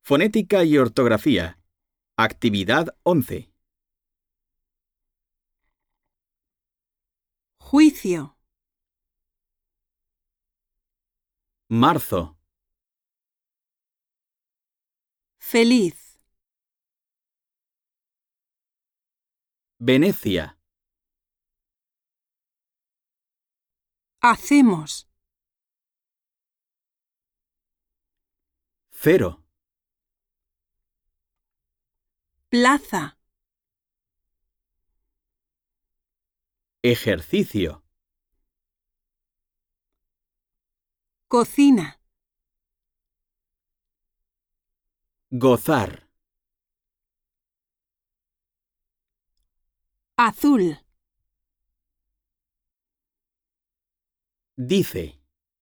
Fonética y ortografía. Actividad 11. Juicio. Marzo. Feliz. Venecia. Hacemos. Cero. Plaza. Ejercicio. Cocina. Gozar. Azul. Dice.